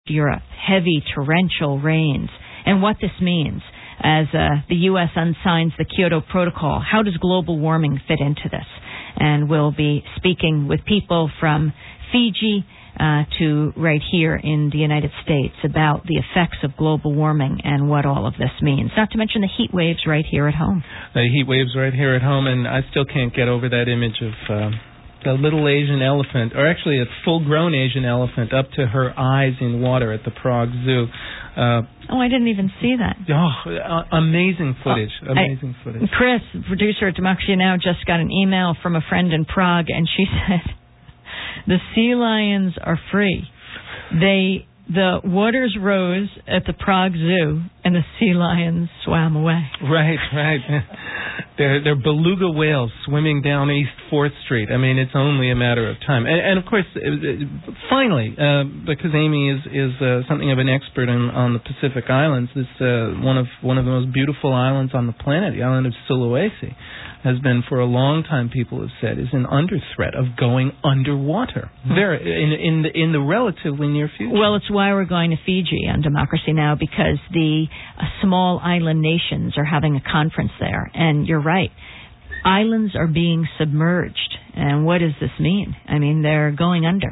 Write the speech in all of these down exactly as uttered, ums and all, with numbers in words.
Europe, heavy torrential rains, and what this means as uh, the U S unsigns the Kyoto Protocol. How does global warming fit into this? And we'll be speaking with people from Fiji uh, to right here in the United States about the effects of global warming and what all of this means. Not to mention the heat waves right here at home. The heat waves right here at home, and I still can't get over that image of uh, the little Asian elephant, or actually a full-grown Asian elephant, up to her eyes in water at the Prague Zoo. Uh, oh, I didn't even see that. Oh, uh, amazing footage. Oh, amazing I, footage. Chris, producer at Democracy Now!, just got an email from a friend in Prague, and she said, the sea lions are free. They... The waters rose at the Prague Zoo, and the sea lions swam away. Right, right. They're, they're beluga whales swimming down East fourth Street. I mean, it's only a matter of time. And, and of course, finally, uh, because Amy is is uh, something of an expert on, on the Pacific Islands, this uh, one of one of the most beautiful islands on the planet, the island of Sulawesi, has been for a long time, people have said, is in under threat of going underwater. There, in in the, in the relatively near future. Well, it's why we're going to Fiji on Democracy Now!, because the uh, small island nations are having a conference there. And you're right. Islands are being submerged. And what does this mean? I mean, they're going under.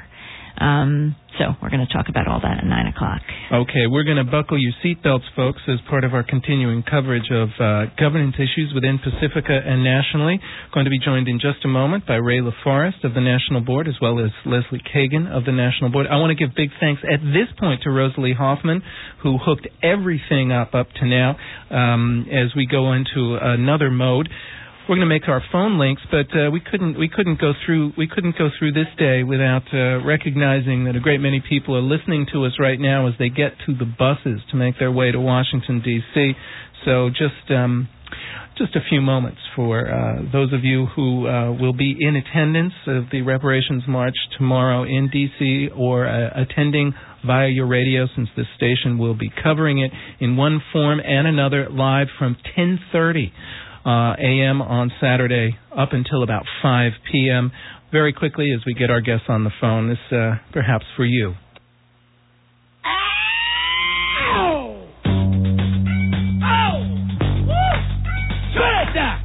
Um, so we're going to talk about all that at nine o'clock. Okay, we're going to buckle your seatbelts, folks, as part of our continuing coverage of uh, governance issues within Pacifica and nationally. Going to be joined in just a moment by Ray LaForest of the National Board, as well as Leslie Kagan of the National Board. I want to give big thanks at this point to Rosalie Hoffman, who hooked everything up up to now, um, as we go into another mode. We're going to make our phone links, but uh, we couldn't we couldn't go through we couldn't go through this day without uh, recognizing that a great many people are listening to us right now as they get to the buses to make their way to Washington, D C. So just um, just a few moments for uh, those of you who uh, will be in attendance of the Reparations March tomorrow in D C or uh, attending via your radio, since this station will be covering it in one form and another live from ten thirty. Uh, A M on Saturday up until about five p.m. Very quickly, as we get our guests on the phone, this uh, perhaps for you. Ow! Ow! Woo! Shut it down!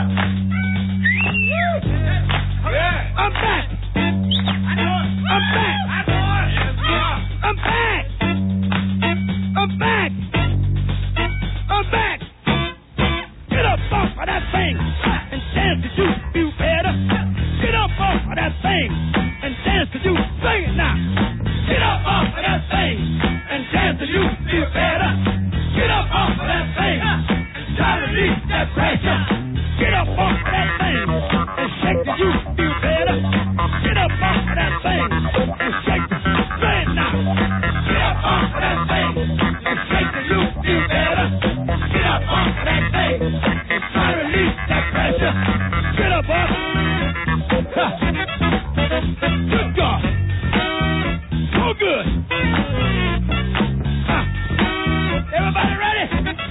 Yeah. I'm back! I know it! I'm back! I know it! I'm back! I'm back! I'm back! Get up off of that thing and dance to you feel better. Get up off of that thing and dance to you. Sing it now. Get up off of that thing and dance to you feel better. Get up off of that thing and try to release that pressure. Get up off of that thing and shake to you feel better. Get up off of that thing and shake to you. Say it now. Get up off of that thing and shake to you feel better. Get up off of that thing. Try to release that pressure. Get up, up. Huh. Good God. So good. Huh. Everybody ready?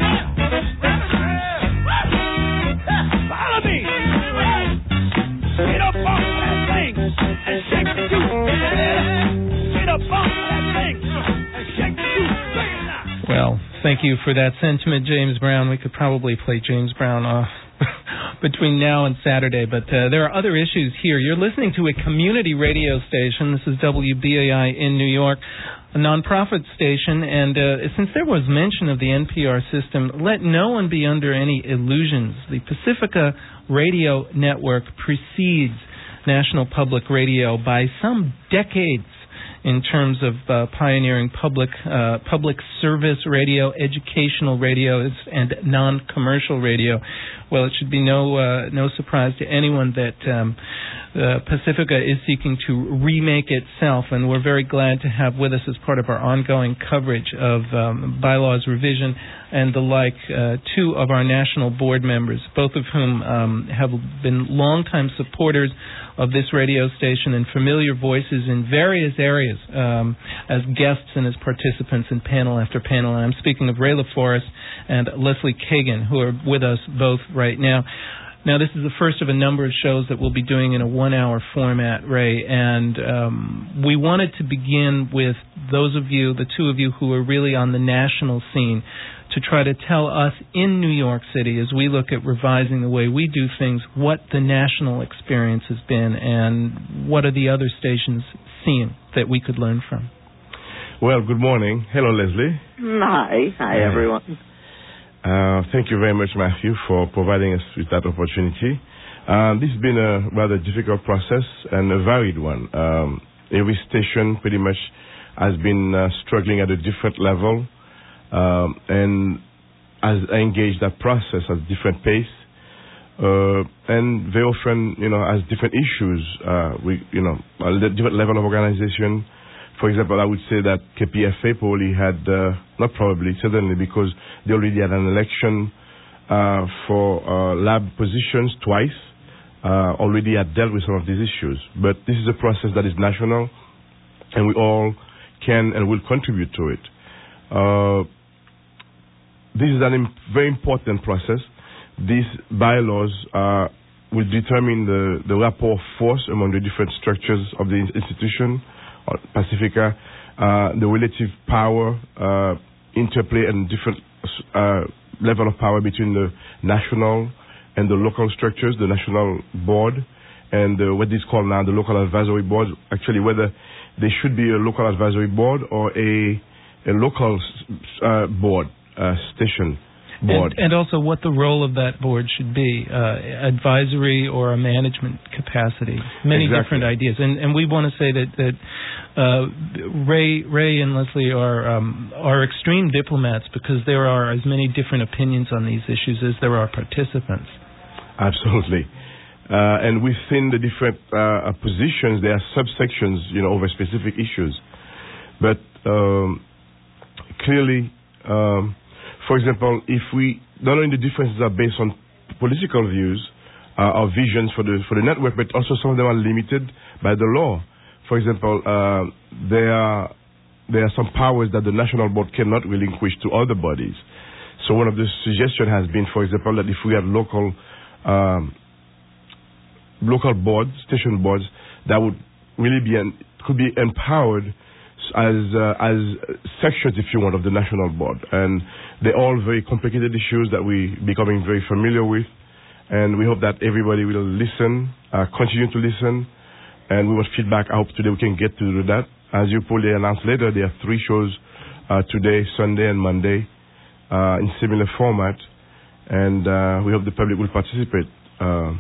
Follow me. Get up off of that thing and shake the juice. Get up off of that thing and shake the juice. Sing it now. Well, thank you for that sentiment, James Brown. We could probably play James Brown off between now and Saturday, but uh, there are other issues here. You're listening to a community radio station. This is W B A I in New York, a nonprofit station, and uh, since there was mention of the N P R system, let no one be under any illusions. The Pacifica Radio Network precedes National Public Radio by some decades in terms of uh, pioneering public uh, public service radio, educational radio, and non-commercial radio. Well, it should be no uh, no surprise to anyone that um, uh, Pacifica is seeking to remake itself, and we're very glad to have with us as part of our ongoing coverage of um, bylaws revision and the like, uh, two of our national board members, both of whom um, have been longtime supporters of this radio station and familiar voices in various areas um, as guests and as participants in panel after panel. And I'm speaking of Ray LaForest and Leslie Kagan, who are with us both right now. Now, this is the first of a number of shows that we'll be doing in a one-hour format, Ray, and um, we wanted to begin with those of you, the two of you who are really on the national scene, to try to tell us in New York City, as we look at revising the way we do things, what the national experience has been and what are the other stations seeing that we could learn from. Well, good morning. Hello, Leslie. Hi. Hi, everyone. Uh, thank you very much, Matthew, for providing us with that opportunity. Uh, this has been a rather difficult process and a varied one. Um, every station pretty much has been uh, struggling at a different level um, and has engaged that process at different pace. Uh, and very often, you know, has different issues. Uh, we, you know, a different level of organization. For example, I would say that K P F A probably had, uh, not probably, certainly, because they already had an election uh, for uh, lab positions twice, uh, already had dealt with some of these issues. But this is a process that is national, and we all can and will contribute to it. Uh, this is a im- very important process. These bylaws uh, will determine the, the rapport of force among the different structures of the institution, Pacifica, uh, the relative power uh, interplay and different uh, level of power between the national and the local structures, the national board and uh, what is called now the local advisory board, actually whether there should be a local advisory board or a, a local uh, board, uh, station board. And, and also what the role of that board should be, uh, advisory or a management capacity. Many exactly. different ideas. And, and we want to say that, that uh, Ray Ray and Leslie are, um, are extreme diplomats because there are as many different opinions on these issues as there are participants. Absolutely. Uh, and within the different uh, positions, there are subsections, you know, over specific issues. But um, clearly, um, for example, if we, not only the differences are based on political views uh, or visions for the for the network, but also some of them are limited by the law. For example, uh, there are there are some powers that the national board cannot relinquish to other bodies. So one of the suggestions has been, for example, that if we have local um, local boards, station boards, that would really be an, could be empowered as uh, as sections, if you want, of the national board. And they're all very complicated issues that we're becoming very familiar with. And we hope that everybody will listen, uh, continue to listen. And we want feedback. I hope today we can get to do that. As you probably announced later, there are three shows uh, today, Sunday and Monday, uh, in similar format. And uh, we hope the public will participate. Uh,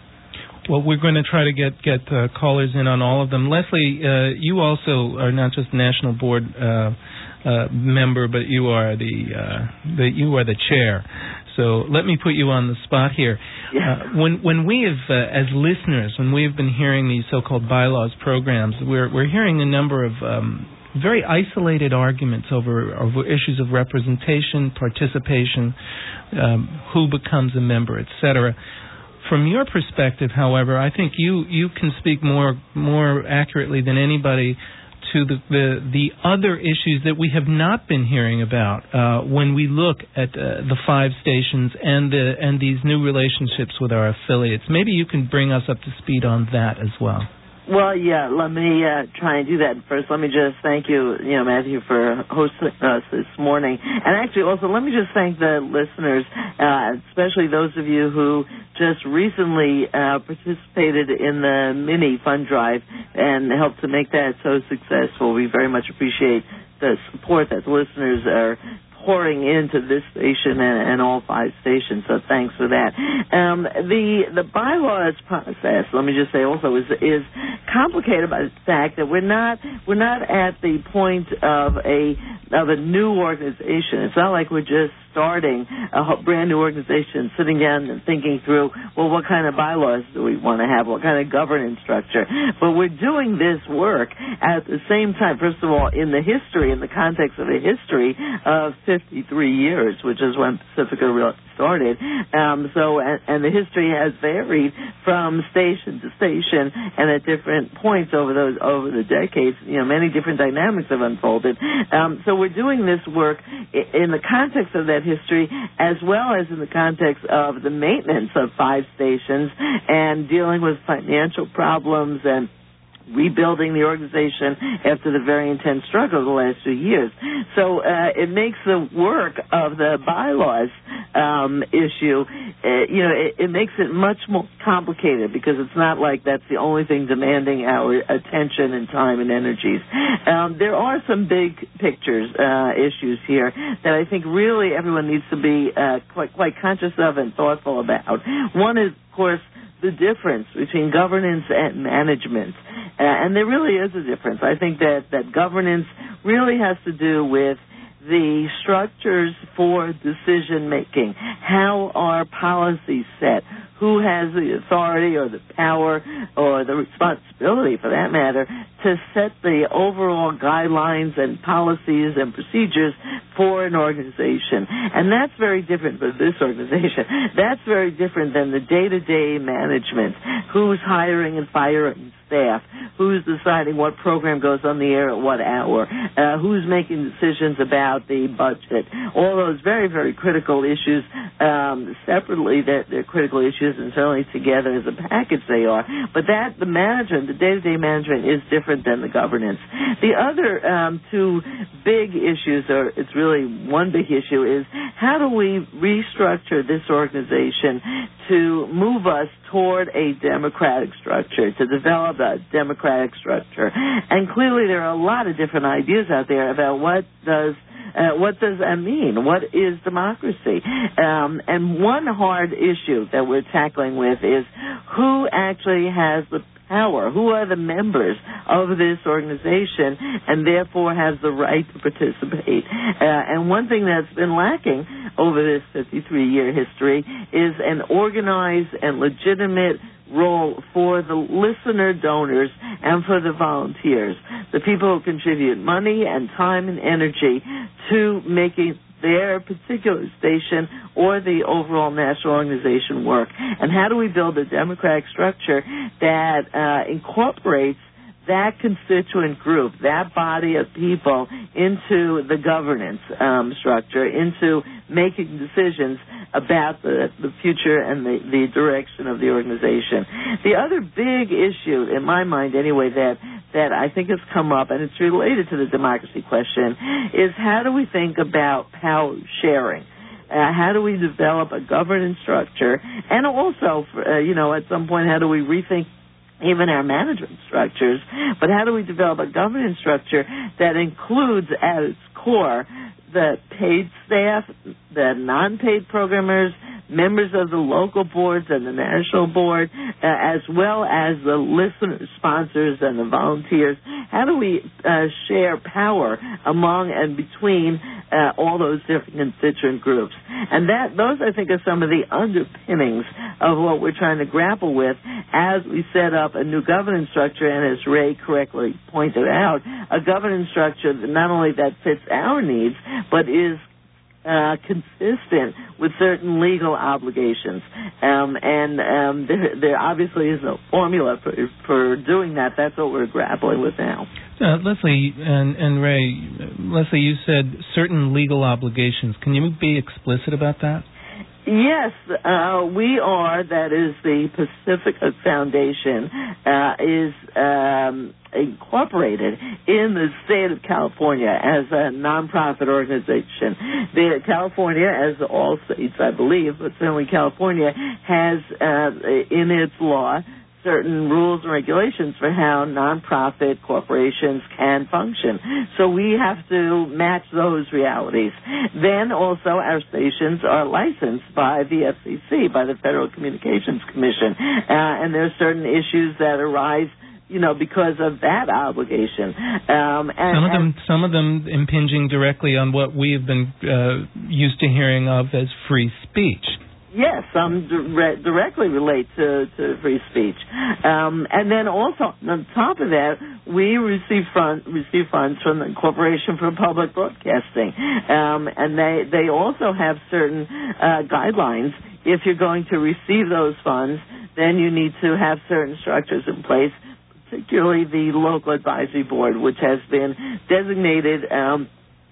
Well, we're going to try to get get uh, callers in on all of them. Leslie, uh, you also are not just national board uh, uh, member, but you are the uh, the you are the chair. So let me put you on the spot here. Yeah. Uh, when when we have, uh, as listeners, when we've been hearing these so-called bylaws programs, we're we're hearing a number of um, very isolated arguments over over issues of representation, participation, um, who becomes a member, et cetera. From your perspective, however, I think you, you can speak more more accurately than anybody to the, the the other issues that we have not been hearing about uh, when we look at uh, the five stations and the and these new relationships with our affiliates. Maybe you can bring us up to speed on that as well. Well, yeah, let me uh, try and do that. First, let me just thank you, you know, Matthew, for hosting us this morning. And actually, also, let me just thank the listeners, uh, especially those of you who just recently uh, participated in the mini fund drive and helped to make that so successful. We very much appreciate the support that the listeners are pouring into this station and, and all five stations, so thanks for that. Um, the the bylaws process, let me just say also, is is complicated by the fact that we're not we're not at the point of a of a new organization. It's not like we're just starting a brand new organization, sitting down and thinking through, well, what kind of bylaws do we want to have? What kind of governance structure? But we're doing this work at the same time, first of all, in the history, in the context of a history of fifty-three years, which is when Pacifica started. Um, so, and, and the history has varied from station to station and at different points over those over the decades. You know, many different dynamics have unfolded. Um, so we're doing this work in the context of that that history, as well as in the context of the maintenance of five stations and dealing with financial problems and rebuilding the organization after the very intense struggle of the last few years. So uh, it makes the work of the bylaws um, issue, uh, you know, it, it makes it much more complicated because it's not like that's the only thing demanding our attention and time and energies. Um, there are some big pictures, uh, issues here that I think really everyone needs to be uh, quite, quite conscious of and thoughtful about. One is, of course, the difference between governance and management. Uh, and there really is a difference. I think that, that governance really has to do with the structures for decision-making. How are policies set? Who has the authority or the power or the responsibility, for that matter, to set the overall guidelines and policies and procedures for an organization? And that's very different for this organization. That's very different than the day-to-day management. Who's hiring and firing staff? Who's deciding what program goes on the air at what hour? Uh, who's making decisions about the budget? All those very, very critical issues. Um, separately, they're, they're critical issues, and certainly together as a package they are. But that, the management, the day-to-day management is different than the governance. The other um, two big issues, or it's really one big issue, is how do we restructure this organization to move us toward a democratic structure, to develop a democratic structure. And clearly there are a lot of different ideas out there about what does Uh, what does that mean? What is democracy? Um, and one hard issue that we're tackling with is who actually has the power? Who are the members of this organization and therefore has the right to participate? Uh, and one thing that's been lacking over this fifty-three-year history is an organized and legitimate role for the listener donors and for the volunteers, the people who contribute money and time and energy to making their particular station or the overall national organization work. And how do we build a democratic structure that uh, incorporates that constituent group, that body of people, into the governance um, structure, into making decisions about the, the future and the, the direction of the organization. The other big issue, in my mind anyway, that, that I think has come up, and it's related to the democracy question, is how do we think about power sharing? Uh, how do we develop a governance structure? And also, uh, you know, at some point, how do we rethink even our management structures, but how do we develop a governance structure that includes at its core the paid staff, the non-paid programmers, members of the local boards and the national board, uh, as well as the listener sponsors and the volunteers? How do we uh, share power among and between uh, all those different constituent groups? And that those, I think, are some of the underpinnings of what we're trying to grapple with as we set up a new governance structure, and as Ray correctly pointed out, a governance structure that not only that fits our needs, but is Uh, consistent with certain legal obligations. Um, and um, there, there obviously is no formula for, for doing that. That's what we're grappling with now. Uh, Leslie and, and Ray, Leslie, you said certain legal obligations. Can you be explicit about that? Yes, uh, we are, that is the Pacifica Foundation, uh, is um, incorporated in the state of California as a nonprofit organization. The California, as all states, I believe, but certainly California, has uh, in its law certain rules and regulations for how nonprofit corporations can function. So we have to match those realities. Then also our stations are licensed by the F C C, by the Federal Communications Commission, uh, and there are certain issues that arise, you know, because of that obligation. Um, and, some of them, some of them impinging directly on what we have been uh, used to hearing of as free speech. Yes, some dire- directly relate to, to free speech. Um, and then also, on top of that, we receive, fund, receive funds from the Corporation for Public Broadcasting. Um, and they, they also have certain uh, guidelines. If you're going to receive those funds, then you need to have certain structures in place, particularly the local advisory board, which has been designated um,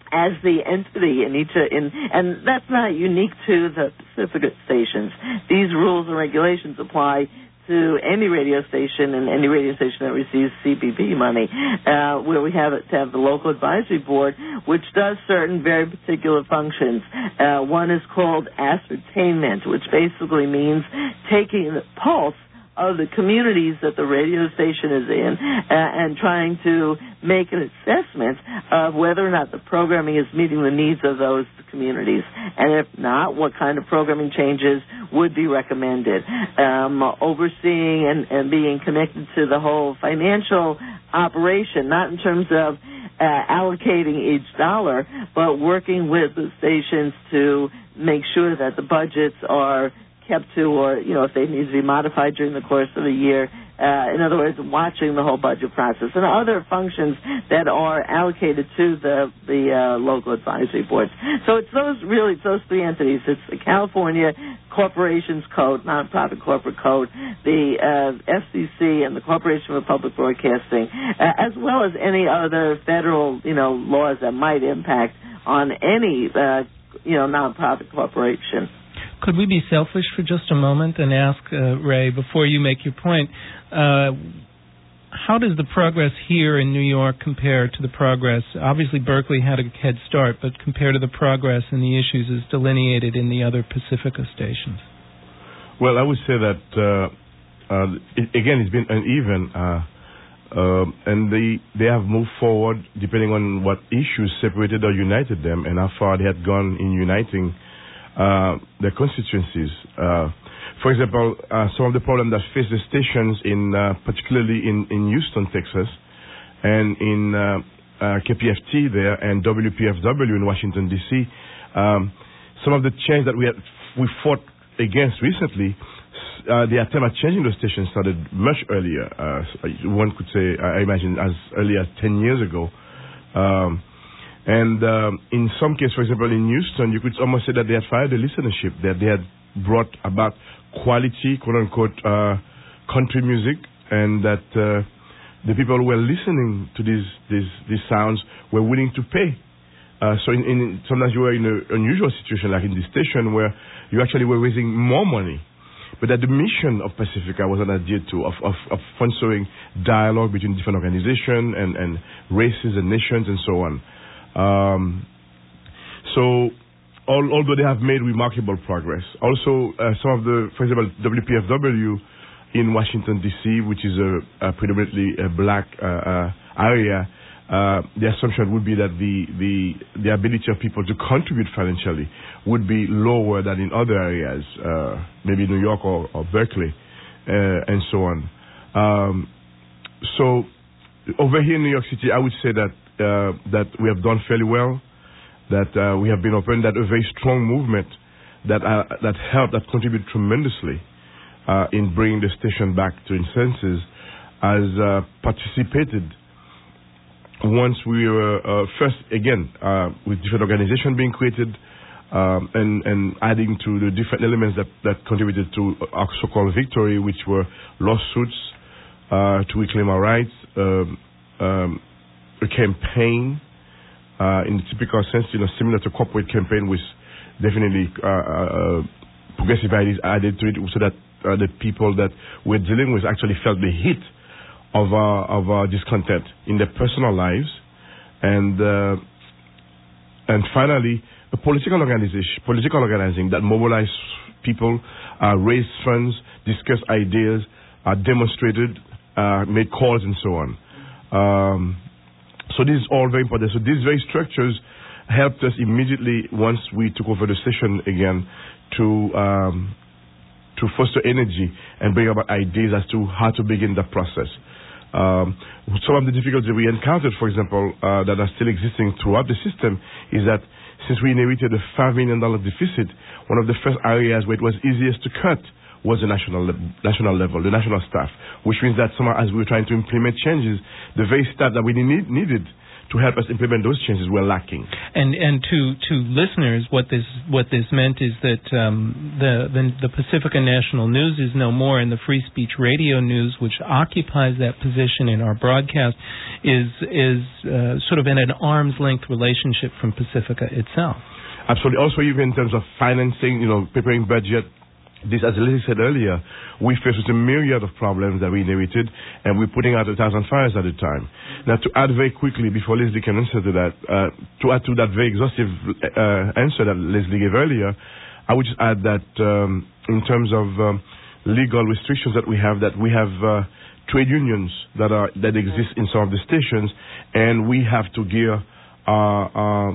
as the entity in each, in, and that's not unique to the Pacifica stations. These rules and regulations apply to any radio station and any radio station that receives C B B money, uh, where we have it to have the local advisory board, which does certain very particular functions. Uh, one is called ascertainment, which basically means taking the pulse of the communities that the radio station is in uh, and trying to make an assessment of whether or not the programming is meeting the needs of those communities. And if not, what kind of programming changes would be recommended. Um, overseeing and, and being connected to the whole financial operation, not in terms of uh, allocating each dollar, but working with the stations to make sure that the budgets are kept to, or, you know, if they need to be modified during the course of the year. Uh, in other words, watching the whole budget process and other functions that are allocated to the the uh, local advisory boards. So it's those really it's those three entities. It's the California Corporations Code, Nonprofit Corporate Code, the uh, F C C, and the Corporation for Public Broadcasting, uh, as well as any other federal, you know, laws that might impact on any, uh, you know, nonprofit corporation. Could we be selfish for just a moment and ask, uh, Ray, before you make your point, uh, how does the progress here in New York compare to the progress? Obviously, Berkeley had a head start, but compare to the progress and the issues as delineated in the other Pacifica stations. Well, I would say that, uh, uh, it, again, it's been uneven, uh, uh, and they they have moved forward depending on what issues separated or united them and how far they had gone in uniting Uh, their constituencies. Uh, for example, uh, some of the problems that face the stations, in uh, particularly in, in Houston, Texas, and in uh, uh, K P F T there, and W P F W in Washington, D C, um, some of the change that we had, we fought against recently, uh, the attempt at changing those stations started much earlier. Uh, one could say, I imagine, as early as ten years ago. Um, And um, in some cases, for example, in Houston, you could almost say that they had fired the listenership, that they had brought about quality, quote-unquote, uh, country music, and that uh, the people who were listening to these these, these sounds were willing to pay. Uh, so in, in, sometimes you were in an unusual situation, like in this station, where you actually were raising more money, but that the mission of Pacifica was not adhered to, of, of, of fostering dialogue between different organizations and, and races and nations and so on. Um, so, all, although they have made remarkable progress, also uh, some of the, for example, W P F W in Washington, D C, which is a, a predominantly a black uh, uh, area, uh, the assumption would be that the, the, the ability of people to contribute financially would be lower than in other areas, uh, maybe New York or, or Berkeley, uh, and so on. Um, so, over here in New York City, I would say that Uh, that we have done fairly well, that uh, we have been open, that a very strong movement that uh, that helped, that contributed tremendously uh, in bringing the station back to its senses, has uh, participated once we were uh, first, again, uh, with different organizations being created um, and, and adding to the different elements that, that contributed to our so-called victory, which were lawsuits uh, to reclaim our rights, um, um, a campaign, uh, in the typical sense, you know, similar to corporate campaign, with definitely uh, uh, progressive ideas added to it, so that uh, the people that we're dealing with actually felt the heat of our of our discontent in their personal lives, and uh, and finally, a political organization, political organizing that mobilized people, uh, raised funds, discussed ideas, uh, demonstrated, uh, made calls, and so on. Um, So this is all very important. So these very structures helped us immediately, once we took over the station again, to um, to foster energy and bring about ideas as to how to begin the process. Um, some of the difficulties we encountered, for example, uh, that are still existing throughout the system, is that since we inherited a five million dollars deficit, one of the first areas where it was easiest to cut was the national le- national level, the national staff, which means that somehow, as we were trying to implement changes, the very staff that we need, needed to help us implement those changes were lacking. And and to, to listeners, what this what this meant is that um, the, the the Pacifica National News is no more, and the Free Speech Radio News, which occupies that position in our broadcast, is is uh, sort of in an arm's length relationship from Pacifica itself. Absolutely. Also, even in terms of financing, you know, preparing budget. This, as Leslie said earlier, we faced with a myriad of problems that we inherited, and we're putting out a thousand fires at a time. Now, to add very quickly, before Leslie can answer to that, uh, to add to that very exhaustive uh, answer that Leslie gave earlier, I would just add that um, in terms of um, legal restrictions that we have, that we have uh, trade unions that are that exist in some of the stations, and we have to gear our, uh,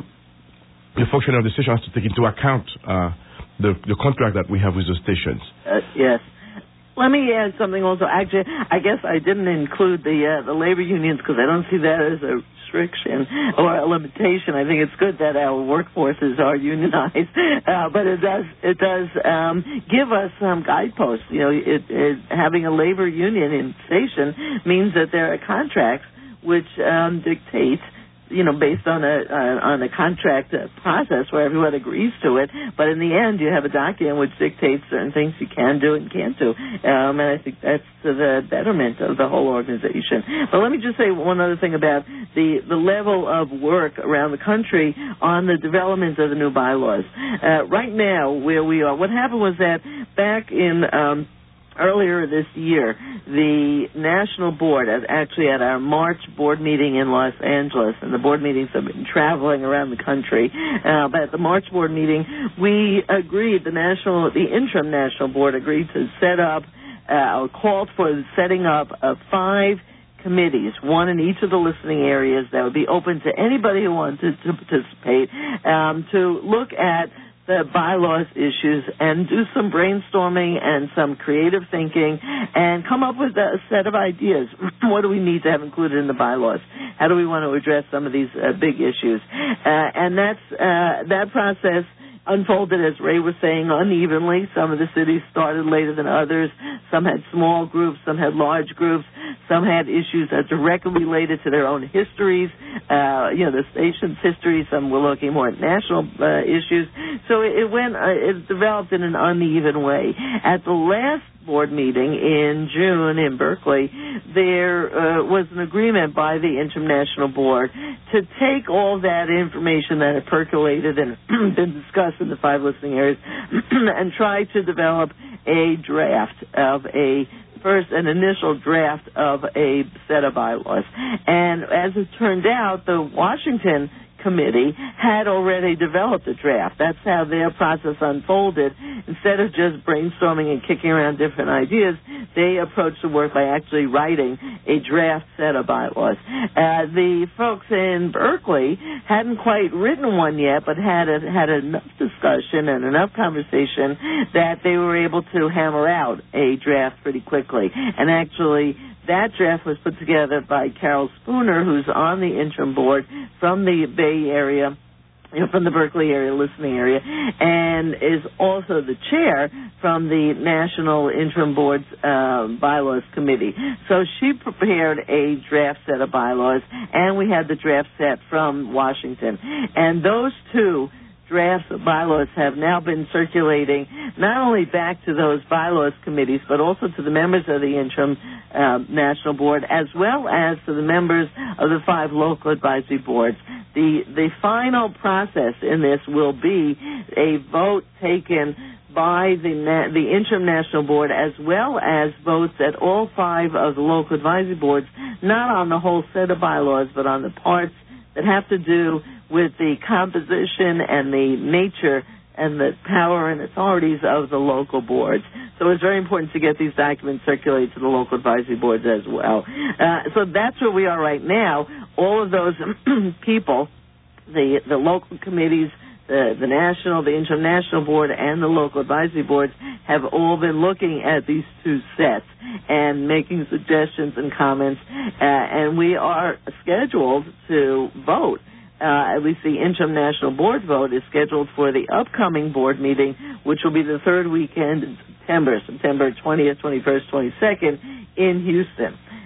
the function of the station has to take into account uh, The, the contract that we have with the stations. Uh, yes. Let me add something also. Actually, I guess I didn't include the uh, the labor unions because I don't see that as a restriction or a limitation. I think it's good that our workforces are unionized, uh, but it does it does um, give us some guideposts. You know, it, it, having a labor union in station means that there are contracts which um, dictate, you know, based on a uh, on a contract uh, process where everyone agrees to it. But in the end, you have a document which dictates certain things you can do and can't do. Um, and I think that's to the betterment of the whole organization. But let me just say one other thing about the, the level of work around the country on the development of the new bylaws. Uh, right now, where we are, what happened was that back in Um, earlier this year, the National Board, actually at our March board meeting in Los Angeles, and the board meetings have been traveling around the country, uh, but at the March board meeting, we agreed, the national, the interim National Board agreed to set up, uh, or called for the setting up of five committees, one in each of the listening areas that would be open to anybody who wanted to participate, um, to look at the bylaws issues and do some brainstorming and some creative thinking and come up with a set of ideas. What do we need to have included in the bylaws? How do we want to address some of these uh, big issues? Uh, and that's uh, that process unfolded, as Ray was saying, unevenly. Some of the cities started later than others. Some had small groups. Some had large groups. Some had issues that directly related to their own histories, uh, you know, the station's history. Some were looking more at national uh, issues. So it, it went, uh, it developed in an uneven way. At the last board meeting in June in Berkeley, there uh, was an agreement by the International Board to take all that information that had percolated and been discussed in the five listening areas and try to develop a draft of a first an initial draft of a set of bylaws. And as it turned out, the Washington committee had already developed a draft. That's how their process unfolded. Instead of just brainstorming and kicking around different ideas, they approached the work by actually writing a draft set of bylaws. Uh, the folks in Berkeley hadn't quite written one yet, but had a, had enough discussion and enough conversation that they were able to hammer out a draft pretty quickly. And actually, that draft was put together by Carol Spooner, who's on the interim board from the Bay Area, you know, from the Berkeley area, listening area, and is also the chair from the National Interim Board's uh, Bylaws Committee. So she prepared a draft set of bylaws, and we had the draft set from Washington. And those two drafts of bylaws have now been circulating not only back to those bylaws committees, but also to the members of the interim uh, national board, as well as to the members of the five local advisory boards. The the final process in this will be a vote taken by the na- the interim national board, as well as votes at all five of the local advisory boards, not on the whole set of bylaws, but on the parts that have to do with the composition and the nature and the power and authorities of the local boards. So it's very important to get these documents circulated to the local advisory boards as well. Uh, so that's where we are right now. All of those people, the the local committees, the, the national, the international board, and the local advisory boards have all been looking at these two sets and making suggestions and comments, uh, and we are scheduled to vote. Uh, at least the interim national board vote is scheduled for the upcoming board meeting, which will be the third weekend in September, September twentieth, twenty-first, twenty-second, in Houston.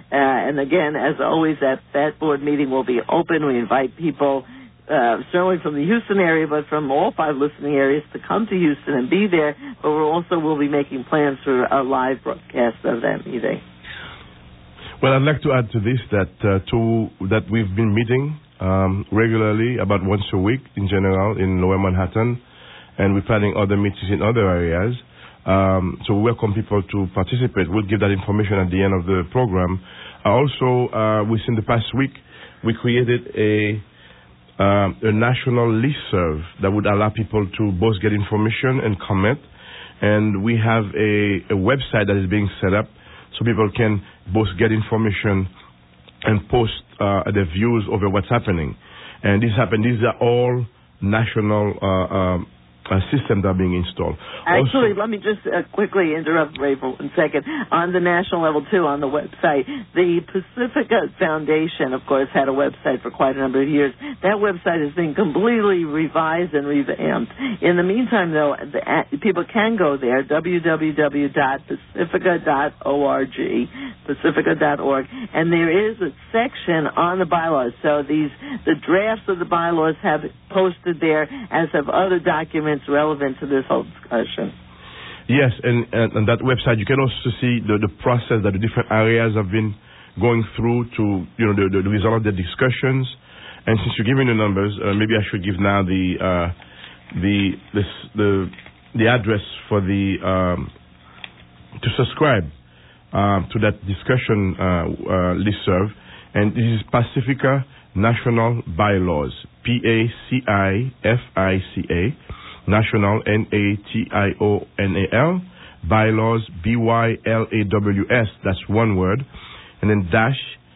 Uh, and again, as always, that, that board meeting will be open. We invite people, uh, certainly from the Houston area, but from all five listening areas to come to Houston and be there. But we also will be making plans for a live broadcast of that meeting. Well, I'd like to add to this that uh, to that we've been meeting um, regularly, about once a week in general in Lower Manhattan, and we're planning other meetings in other areas. Um, so we welcome people to participate. We'll give that information at the end of the program. Uh, also, uh, within the past week, we created a um, a national listserv that would allow people to both get information and comment. And we have a, a website that is being set up so people can both get information and post uh, their views over what's happening. And this happened. These are all national uh, um, Uh, systems are being installed. Actually, also, let me just uh, quickly interrupt Ray for one second. On the national level, too, on the website, the Pacifica Foundation, of course, had a website for quite a number of years. That website has been completely revised and revamped. In the meantime, though, the, uh, people can go there, w w w dot pacifica dot org, pacifica dot org, and there is a section on the bylaws. So these the drafts of the bylaws have posted there, as have other documents relevant to this whole discussion. Yes, and, and on that website you can also see the, the process that the different areas have been going through to, you know, the, the, the result of the discussions. And since you're giving the numbers, uh, maybe I should give now the uh, the this, the the address for the um, to subscribe uh, to that discussion uh, uh, listserv, and this is Pacifica National Bylaws, P A C I F I C A. National, N A T I O N A L, bylaws, B Y L A W S, that's one word, and then dash,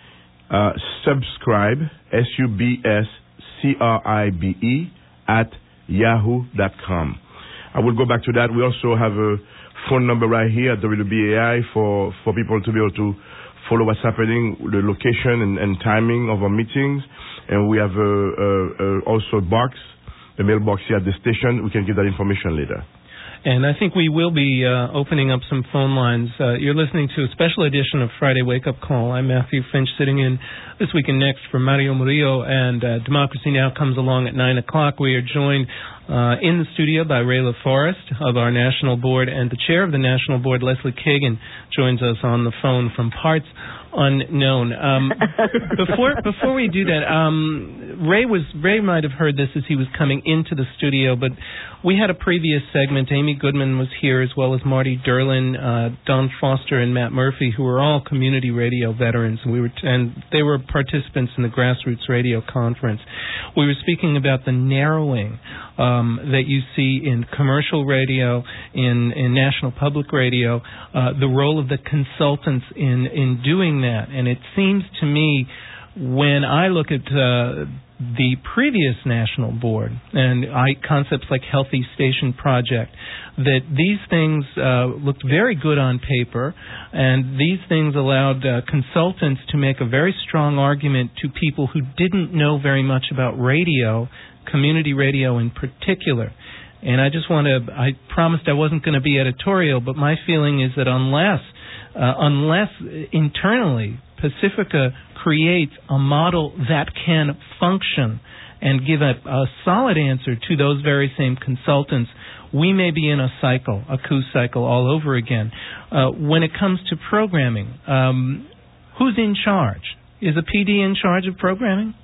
uh, subscribe, S U B S C R I B E, at yahoo dot com. I will go back to that. We also have a phone number right here at W B A I for, for people to be able to follow what's happening, the location and, and timing of our meetings, and we have a, a, a also a box, the mailbox here at the station. We can give that information later. And I think we will be uh, opening up some phone lines. Uh, you're listening to a special edition of Friday Wake Up Call. I'm Matthew Finch, sitting in this week and next for Mario Murillo, and uh, Democracy Now! Comes along at nine o'clock. We are joined uh, in the studio by Ray LaForest of our National Board, and the chair of the National Board, Leslie Kagan, joins us on the phone from parts unknown. Um, before before we do that, um, Ray was Ray might have heard this as he was coming into the studio, but we had a previous segment. Amy Goodman was here, as well as Marty Derlin, uh, Don Foster, and Matt Murphy, who are all community radio veterans. We were t- and they were participants in the Grassroots Radio Conference. We were speaking about the narrowing um, that you see in commercial radio, in, in national public radio, uh, the role of the consultants in, in doing that. And it seems to me, when I look at uh, the previous national board and I, concepts like Healthy Station Project, that these things uh, looked very good on paper, and these things allowed uh, consultants to make a very strong argument to people who didn't know very much about radio, community radio in particular. And I just want to, I promised I wasn't going to be editorial, but my feeling is that unless, uh, unless internally Pacifica creates a model that can function and give a, a solid answer to those very same consultants, we may be in a cycle, a coup cycle all over again. Uh, when it comes to programming, um, who's in charge? Is a P D in charge of programming?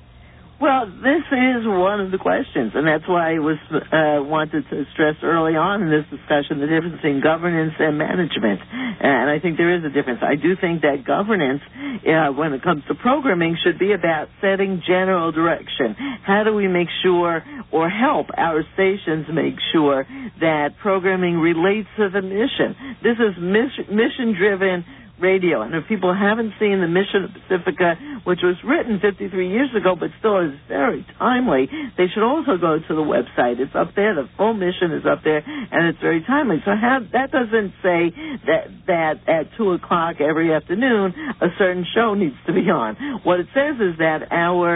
Well, this is one of the questions, and that's why I was uh, wanted to stress early on in this discussion the difference between governance and management. And I think there is a difference. I do think that governance, uh, when it comes to programming, should be about setting general direction. How do we make sure or help our stations make sure that programming relates to the mission? This is mission, mission-driven radio, and if people haven't seen the Mission of Pacifica, which was written fifty-three years ago but still is very timely, they should also go to the website. It's up there. The full mission is up there, and it's very timely. So have, that doesn't say that that at two o'clock every afternoon a certain show needs to be on. What it says is that our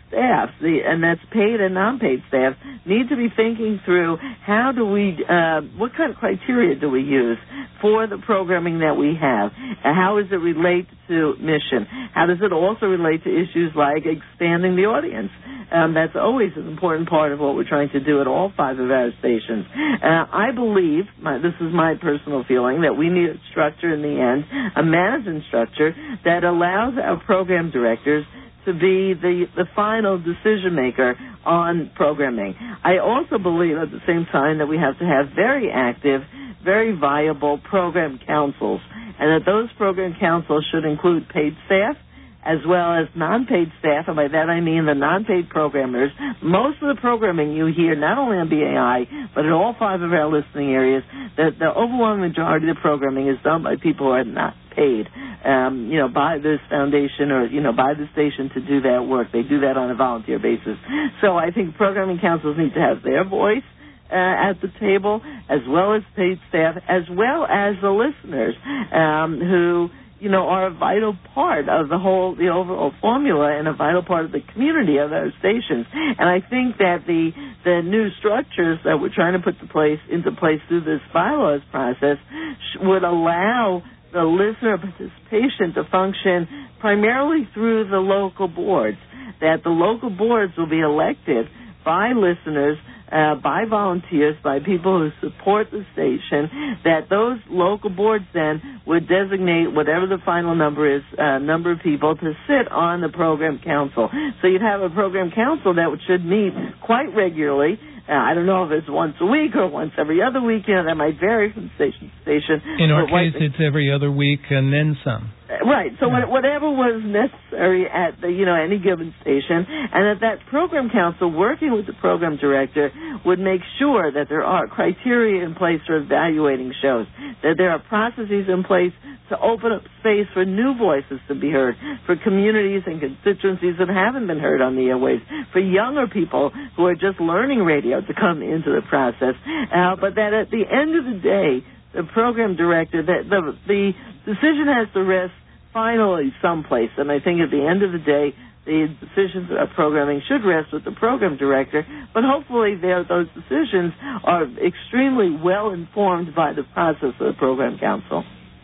staff, the, and that's paid and non-paid staff, need to be thinking through how do we, uh, what kind of criteria do we use for the programming that we have? And how does it relate to mission? How does it also relate to issues like expanding the audience? Um, that's always an important part of what we're trying to do at all five of our stations. Uh, I believe, my, this is my personal feeling, that we need a structure in the end, a management structure that allows our program directors to be the, the final decision maker on programming. I also believe at the same time that we have to have very active, very viable program councils, and that those program councils should include paid staff as well as non-paid staff, and by that I mean the non-paid programmers. Most of the programming you hear, not only on B A I, but in all five of our listening areas, the, the overwhelming majority of the programming is done by people who are not paid, um, you know, by this foundation or, you know, by the station to do that work. They do that on a volunteer basis. So I think programming councils need to have their voice Uh, at the table, as well as paid staff, as well as the listeners um, who, you know, are a vital part of the whole, the overall formula and a vital part of the community of our stations. And I think that the the new structures that we're trying to put to place, into place through this bylaws process sh- would allow the listener participation to function primarily through the local boards, that the local boards will be elected by listeners, Uh, by volunteers, by people who support the station, that those local boards then would designate whatever the final number is, uh, number of people to sit on the program council. So you'd have a program council that should meet quite regularly. Uh, I don't know if it's once a week or once every other week. You know, that might vary from station to station. In our case, it's every other week and then some. Right. So yeah. whatever was necessary at the, you know, any given station, and that that program council, working with the program director, would make sure that there are criteria in place for evaluating shows, that there are processes in place to open up space for new voices to be heard, for communities and constituencies that haven't been heard on the airwaves, for younger people who are just learning radio to come into the process, uh, but that at the end of the day, the program director, that the, the decision has to rest finally someplace. And I think at the end of the day, the decisions of programming should rest with the program director, but hopefully those decisions are extremely well informed by the process of the program council.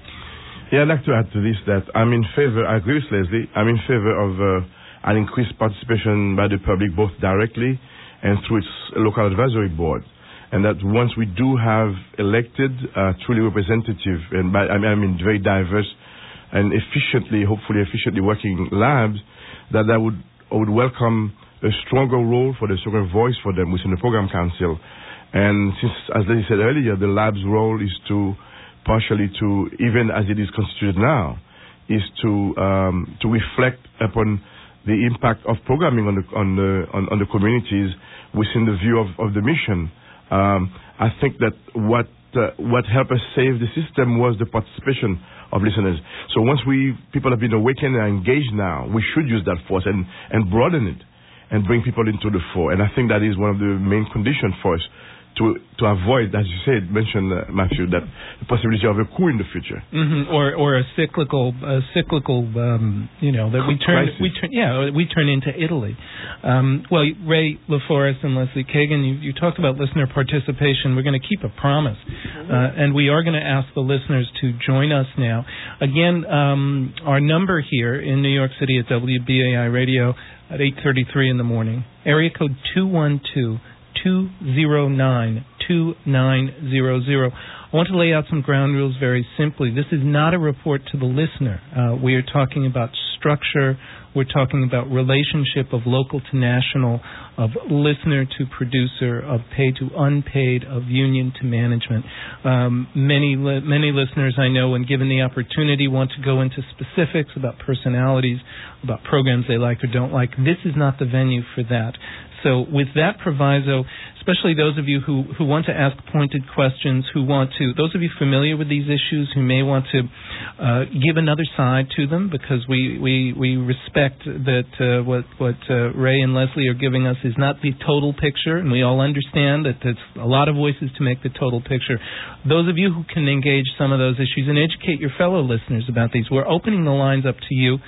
Yeah, I'd like to add to this that I'm in favor, I agree with Leslie, I'm in favor of uh, an increased participation by the public, both directly and through its local advisory board. And that once we do have elected, uh, truly representative, and by, I mean, I mean very diverse and efficiently, hopefully efficiently working labs, that I would, I would welcome a stronger role for the stronger voice for them within the program council. And since, as Leslie said earlier, the lab's role is to partially to, even as it is constituted now, is to um, to reflect upon the impact of programming on the on the on, on the communities within the view of, of the mission. Um, I think that what uh, what helped us save the system was the participation of listeners. So once we people have been awakened and engaged now, we should use that force and, and broaden it and bring people into the fore. And I think that is one of the main conditions for us to to avoid, as you said, mentioned uh, Matthew, that the possibility of a coup in the future, mm-hmm. or or a cyclical a cyclical um, you know that we turn Crisis. we turn yeah we turn into Italy. Um, well, Ray LaForest and Leslie Kagan, you, you talked about listener participation. We're going to keep a promise, mm-hmm. uh, and we are going to ask the listeners to join us now. Again, um, our number here in New York City at W B A I Radio at eight thirty-three in the morning, area code two one two. two zero nine two nine zero zero. I want to lay out some ground rules very simply. This is not a report to the listener. Uh, we are talking about structure. We're talking about relationship of local to national, of listener to producer, of paid to unpaid, of union to management. Um, many li- many listeners I know, when given the opportunity, want to go into specifics about personalities, about programs they like or don't like. This is not the venue for that. So with that proviso, especially those of you who, who want to ask pointed questions, who want to, those of you familiar with these issues who may want to uh, give another side to them, because we, we, we respect that uh, what, what uh, Ray and Leslie are giving us is not the total picture, and we all understand that there's a lot of voices to make the total picture. Those of you who can engage some of those issues and educate your fellow listeners about these, we're opening the lines up to you.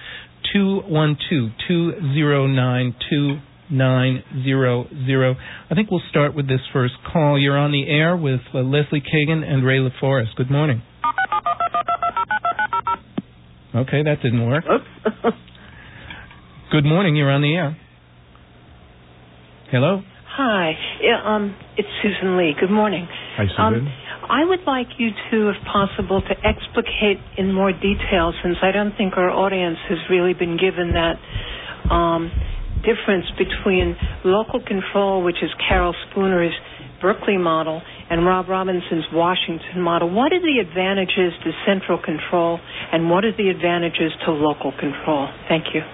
two one two, two zero nine, two nine zero zero. I think we'll start with this first call. You're on the air with uh, Leslie Kagan and Ray LaForest. Good morning. Okay, that didn't work. Oops. Good morning. You're on the air. Hello? Hi. Yeah, um, it's Susan Lee. Good morning. Hi, Susan. Um, I would like you to, if possible, to explicate in more detail, since I don't think our audience has really been given that um, difference between local control, which is Carol Spooner's Berkeley model, and Rob Robinson's Washington model. What are the advantages to central control, and what are the advantages to local control? Thank you.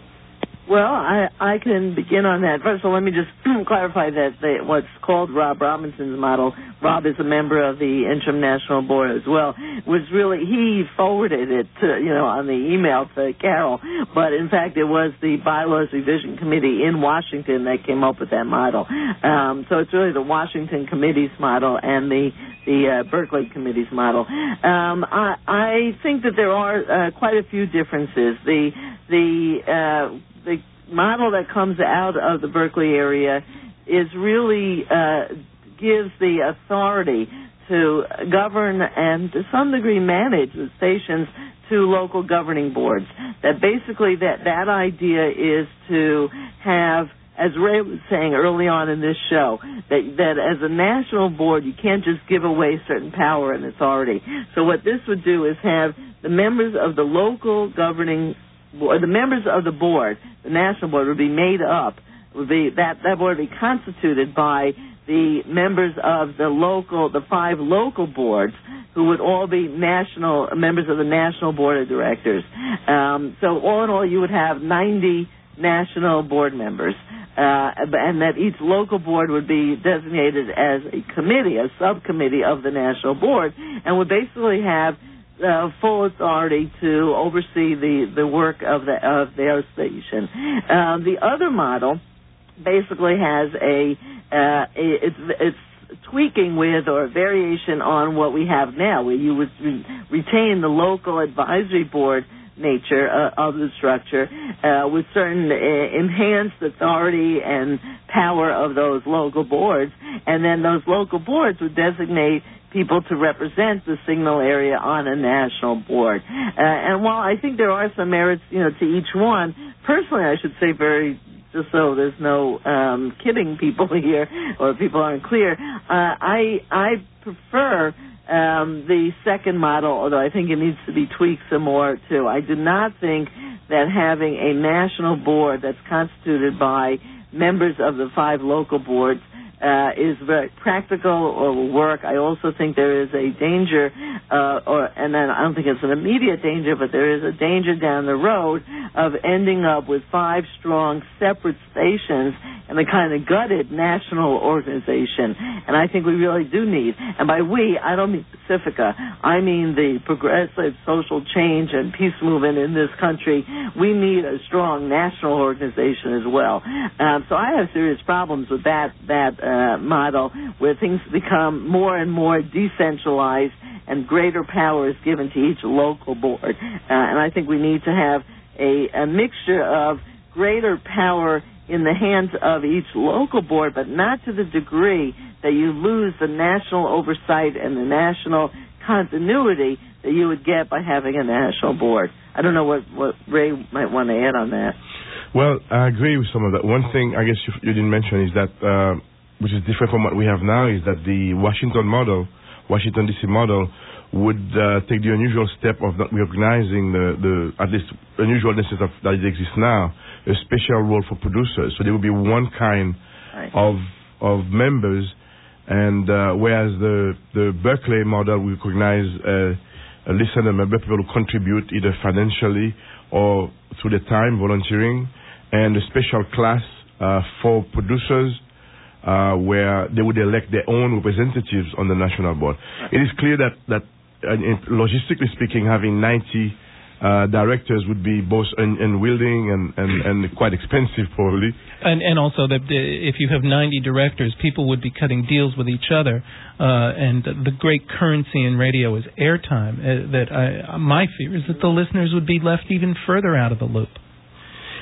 Well, I, I can begin on that. First of all, let me just clarify that the, what's called Rob Robinson's model, Rob is a member of the Interim National Board as well, was really, he forwarded it to, you know, on the email to Carol, but in fact it was the Bylaws Revision Committee in Washington that came up with that model. Um, so it's really the Washington Committee's model and the, the uh, Berkeley Committee's model. Um, I, I think that there are uh, quite a few differences. The, the, uh, the model that comes out of the Berkeley area is really uh, gives the authority to govern and to some degree manage the stations to local governing boards. That basically that, that idea is to have, as Ray was saying early on in this show, that, that as a national board you can't just give away certain power and authority. So what this would do is have the members of the local governing or the members of the board, the national board, would be made up, would be that, that board would be constituted by the members of the local, the five local boards, who would all be national members of the National Board of Directors. Um, so all in all, you would have ninety national board members, uh, and that each local board would be designated as a committee, a subcommittee of the national board, and would basically have Uh, full authority to oversee the, the work of the of their station. Uh, the other model basically has a, uh, a it's it's tweaking with or a variation on what we have now, where you would re- retain the local advisory board nature uh, of the structure uh, with certain uh, enhanced authority and power of those local boards, and then those local boards would designate people to represent the signal area on a national board. Uh, and while I think there are some merits, you know, to each one, personally I should say very, just so there's no um, kidding people here or people aren't clear, uh, I I prefer um, the second model, although I think it needs to be tweaked some more too. I do not think that having a national board that's constituted by members of the five local boards Uh, is very practical or will work. I also think there is a danger, uh, or and then I don't think it's an immediate danger, but there is a danger down the road of ending up with five strong separate stations and the kind of gutted national organization. And I think we really do need, and by we, I don't mean Pacifica, I mean the progressive social change and peace movement in this country. We need a strong national organization as well. Um, so I have serious problems with that, that Uh, model where things become more and more decentralized and greater power is given to each local board. Uh, and I think we need to have a, a mixture of greater power in the hands of each local board, but not to the degree that you lose the national oversight and the national continuity that you would get by having a national board. I don't know what, what Ray might want to add on that. Well, I agree with some of that. One thing I guess you, you didn't mention is that uh, which is different from what we have now, is that the Washington model, Washington D C model, would uh, take the unusual step of not recognizing the, the at least unusual necessity of, that it exists now, a special role for producers. So there would be one kind right. of of members, and uh, whereas the, the Berkeley model would recognize uh, a listener member, people who contribute either financially or through the time, volunteering, and a special class uh, for producers, Uh, where they would elect their own representatives on the national board. It is clear that, that uh, logistically speaking, having ninety uh, directors would be both un- unwielding and, and, and quite expensive, probably. And, and also that uh, if you have ninety directors, people would be cutting deals with each other. Uh, and the great currency in radio is airtime. Uh, that I, my fear is that the listeners would be left even further out of the loop.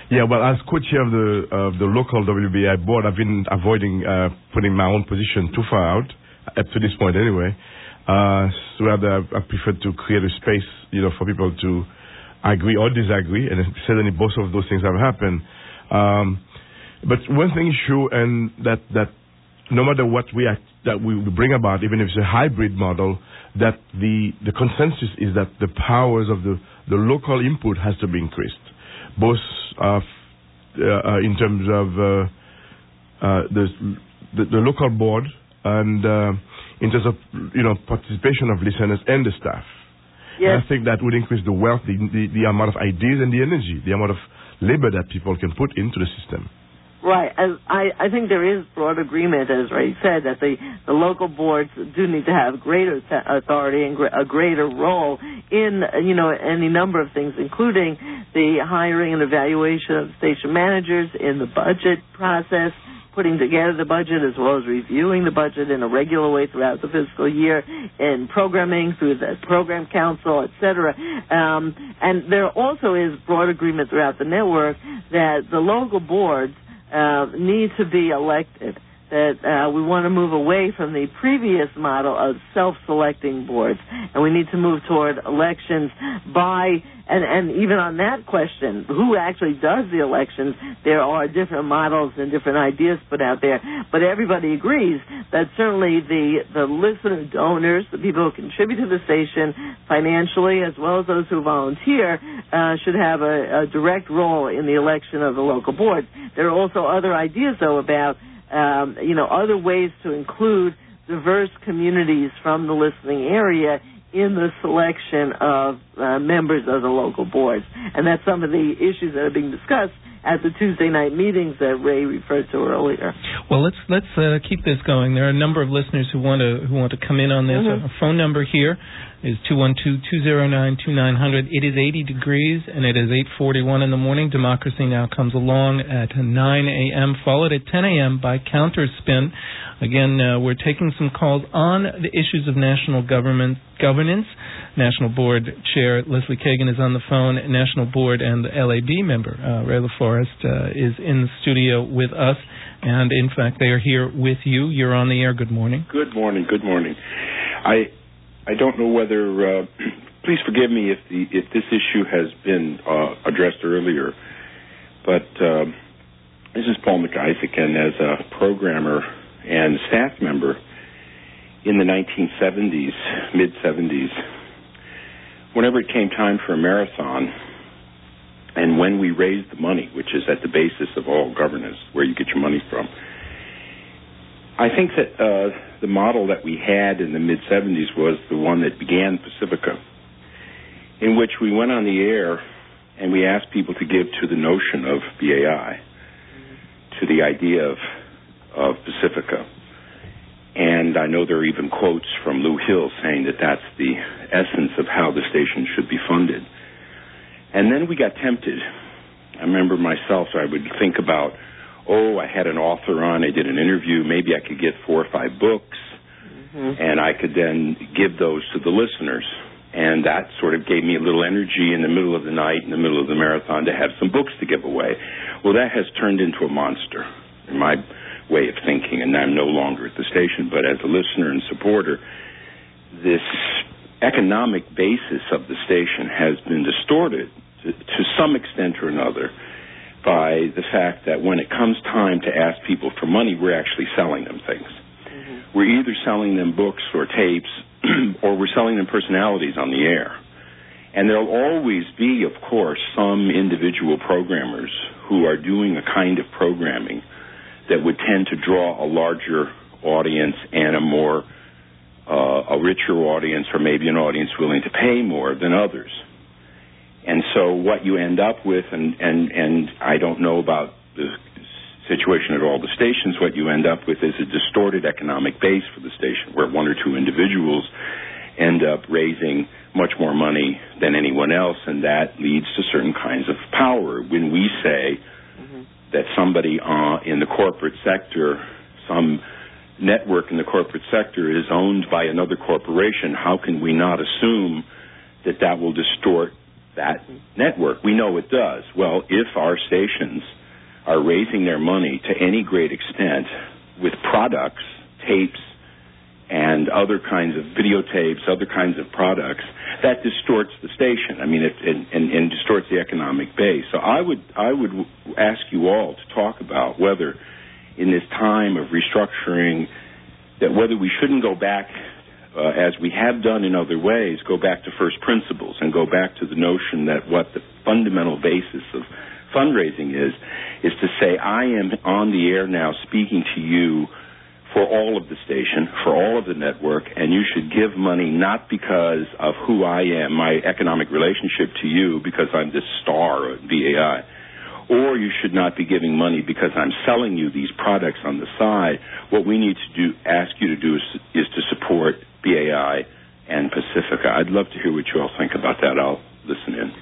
Yeah, well, as co-chair of the of the local W B I board, I've been avoiding uh, putting my own position too far out, up to this point anyway. Uh, so rather, I prefer to create a space, you know, for people to agree or disagree, and certainly both of those things have happened. Um, but one thing is true, and that that no matter what we act, that we bring about, even if it's a hybrid model, that the the consensus is that the powers of the the local input has to be increased, both uh, uh, in terms of uh, uh, the, the the local board and uh, in terms of you know participation of listeners and the staff. Yes. And I think that would increase the wealth, the, the the amount of ideas and the energy, the amount of labor that people can put into the system. Right. As I, I think there is broad agreement, as Ray said, that the, the local boards do need to have greater th- authority and gr- a greater role in, you know, any number of things, including the hiring and evaluation of station managers, in the budget process, putting together the budget as well as reviewing the budget in a regular way throughout the fiscal year, in programming through the program council, et cetera. Um, and there also is broad agreement throughout the network that the local boards Uh, need to be elected, that uh, we want to move away from the previous model of self-selecting boards, and we need to move toward elections by, and, and even on that question, who actually does the elections, there are different models and different ideas put out there, but everybody agrees that certainly the, the listener donors, the people who contribute to the station financially, as well as those who volunteer, uh, should have a, a direct role in the election of the local boards. There are also other ideas, though, about Um, you know, other ways to include diverse communities from the listening area in the selection of uh, members of the local boards. And that's some of the issues that are being discussed at the Tuesday night meetings that Ray referred to earlier. Well, let's let's uh, keep this going. There are a number of listeners who want to who want to come in on this. Mm-hmm. Our phone number here is two one two, two zero nine, two nine zero zero. It is eighty degrees, and it is eight forty-one in the morning. Democracy Now! Comes along at nine a.m., followed at ten a.m. by Counterspin. Again, uh, we're taking some calls on the issues of national government governance. National Board Chair Leslie Kagan is on the phone. National Board and L A B member uh, Ray LaForest uh, is in the studio with us. And, in fact, they are here with you. You're on the air. Good morning. Good morning. Good morning. I I don't know whether, uh, please forgive me if the if this issue has been uh, addressed earlier, but uh, this is Paul McIsaac, and as a programmer and staff member in the nineteen seventies, mid-seventies, whenever it came time for a marathon, and when we raised the money, which is at the basis of all governance, where you get your money from, I think that uh, the model that we had in the mid-seventies was the one that began Pacifica, in which we went on the air and we asked people to give to the notion of B A I, to the idea of, of Pacifica. And I know there are even quotes from Lou Hill saying that that's the essence of how the station should be funded. And then we got tempted. I remember myself, I would think about, oh, I had an author on, I did an interview, maybe I could get four or five books, mm-hmm. and I could then give those to the listeners. And that sort of gave me a little energy in the middle of the night, in the middle of the marathon, to have some books to give away. Well, that has turned into a monster, in my way of thinking, and I'm no longer at the station, but as a listener and supporter, this economic basis of the station has been distorted to, to some extent or another by the fact that when it comes time to ask people for money, we're actually selling them things. Mm-hmm. We're either selling them books or tapes, or we're selling them personalities on the air. And there'll always be, of course, some individual programmers who are doing a kind of programming that would tend to draw a larger audience and a more, uh, a richer audience, or maybe an audience willing to pay more than others. And so what you end up with, and, and, and I don't know about the situation at all the stations, what you end up with is a distorted economic base for the station, where one or two individuals end up raising much more money than anyone else, and that leads to certain kinds of power. When we say mm-hmm. that somebody uh, in the corporate sector, some network in the corporate sector is owned by another corporation, how can we not assume that that will distort that network. We know it does. Well, if our stations are raising their money to any great extent with products, tapes, and other kinds of videotapes, other kinds of products, that distorts the station. I mean, it, and, and, and distorts the economic base. So I would I would ask you all to talk about whether, in this time of restructuring, that whether we shouldn't go back, uh, as we have done in other ways, go back to first principles and go back to the notion that what the fundamental basis of fundraising is, is to say, I am on the air now speaking to you for all of the station, for all of the network, and you should give money not because of who I am, my economic relationship to you, because I'm this star at B A I, or you should not be giving money because I'm selling you these products on the side. What we need to do, ask you to do, is, is to support B A I and Pacifica. I'd love to hear what you all think about that. I'll listen in.